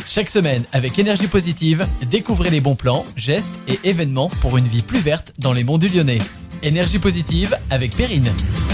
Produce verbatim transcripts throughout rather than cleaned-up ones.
Chaque semaine, avec Énergie Positive, découvrez les bons plans, gestes et événements pour une vie plus verte dans les monts du Lyonnais. Énergie Positive avec Perrine.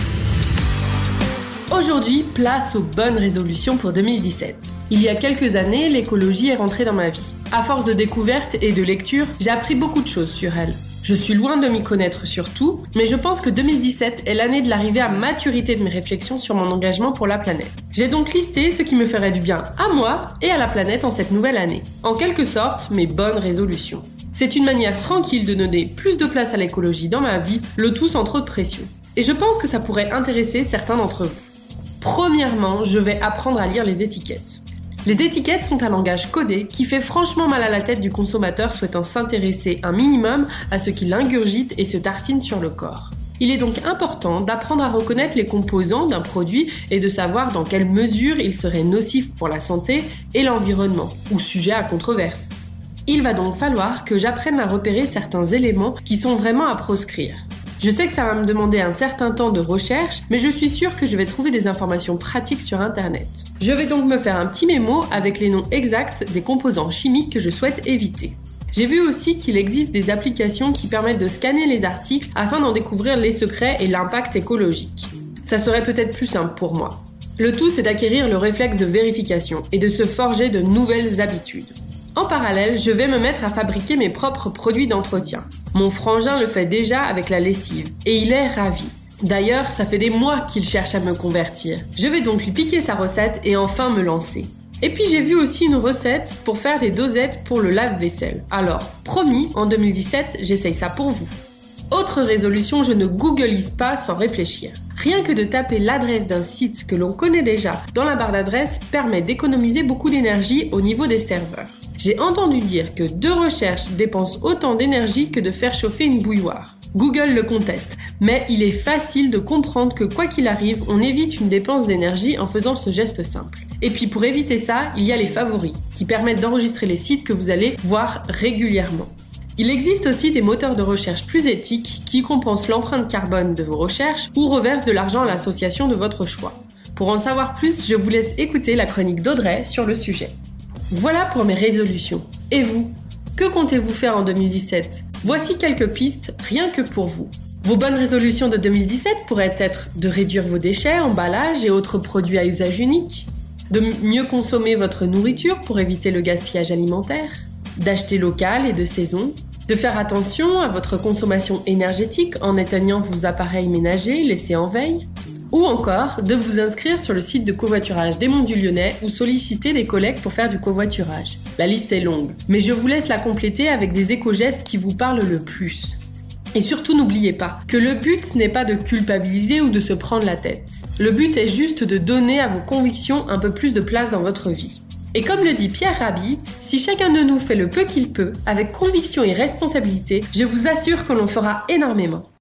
Aujourd'hui, place aux bonnes résolutions pour deux mille dix-sept. Il y a quelques années, l'écologie est rentrée dans ma vie. À force de découvertes et de lectures, j'ai appris beaucoup de choses sur elle. Je suis loin de m'y connaître sur tout, mais je pense que deux mille dix-sept est l'année de l'arrivée à maturité de mes réflexions sur mon engagement pour la planète. J'ai donc listé ce qui me ferait du bien à moi et à la planète en cette nouvelle année. En quelque sorte, mes bonnes résolutions. C'est une manière tranquille de donner plus de place à l'écologie dans ma vie, le tout sans trop de pression. Et je pense que ça pourrait intéresser certains d'entre vous. Premièrement, je vais apprendre à lire les étiquettes. Les étiquettes sont un langage codé qui fait franchement mal à la tête du consommateur souhaitant s'intéresser un minimum à ce qu'il ingurgite et se tartine sur le corps. Il est donc important d'apprendre à reconnaître les composants d'un produit et de savoir dans quelle mesure il serait nocif pour la santé et l'environnement, ou sujet à controverse. Il va donc falloir que j'apprenne à repérer certains éléments qui sont vraiment à proscrire. Je sais que ça va me demander un certain temps de recherche, mais je suis sûre que je vais trouver des informations pratiques sur Internet. Je vais donc me faire un petit mémo avec les noms exacts des composants chimiques que je souhaite éviter. J'ai vu aussi qu'il existe des applications qui permettent de scanner les articles afin d'en découvrir les secrets et l'impact écologique. Ça serait peut-être plus simple pour moi. Le tout, c'est d'acquérir le réflexe de vérification et de se forger de nouvelles habitudes. En parallèle, je vais me mettre à fabriquer mes propres produits d'entretien. Mon frangin le fait déjà avec la lessive et il est ravi. D'ailleurs, ça fait des mois qu'il cherche à me convertir. Je vais donc lui piquer sa recette et enfin me lancer. Et puis j'ai vu aussi une recette pour faire des dosettes pour le lave-vaisselle. Alors, promis, en deux mille dix-sept, j'essaye ça pour vous. Autre résolution, je ne googleise pas sans réfléchir. Rien que de taper l'adresse d'un site que l'on connaît déjà dans la barre d'adresse permet d'économiser beaucoup d'énergie au niveau des serveurs. J'ai entendu dire que deux recherches dépensent autant d'énergie que de faire chauffer une bouilloire. Google le conteste, mais il est facile de comprendre que quoi qu'il arrive, on évite une dépense d'énergie en faisant ce geste simple. Et puis pour éviter ça, il y a les favoris, qui permettent d'enregistrer les sites que vous allez voir régulièrement. Il existe aussi des moteurs de recherche plus éthiques qui compensent l'empreinte carbone de vos recherches ou reversent de l'argent à l'association de votre choix. Pour en savoir plus, je vous laisse écouter la chronique d'Audrey sur le sujet. Voilà pour mes résolutions. Et vous ? Que comptez-vous faire en deux mille dix-sept ? Voici quelques pistes, rien que pour vous. Vos bonnes résolutions de deux mille dix-sept pourraient être de réduire vos déchets, emballages et autres produits à usage unique, de mieux consommer votre nourriture pour éviter le gaspillage alimentaire, d'acheter local et de saison, de faire attention à votre consommation énergétique en éteignant vos appareils ménagers laissés en veille, ou encore de vous inscrire sur le site de covoiturage des Monts du Lyonnais ou solliciter des collègues pour faire du covoiturage. La liste est longue, mais je vous laisse la compléter avec des éco-gestes qui vous parlent le plus. Et surtout n'oubliez pas que le but n'est pas de culpabiliser ou de se prendre la tête. Le but est juste de donner à vos convictions un peu plus de place dans votre vie. Et comme le dit Pierre Rabhi, si chacun de nous fait le peu qu'il peut, avec conviction et responsabilité, je vous assure que l'on fera énormément.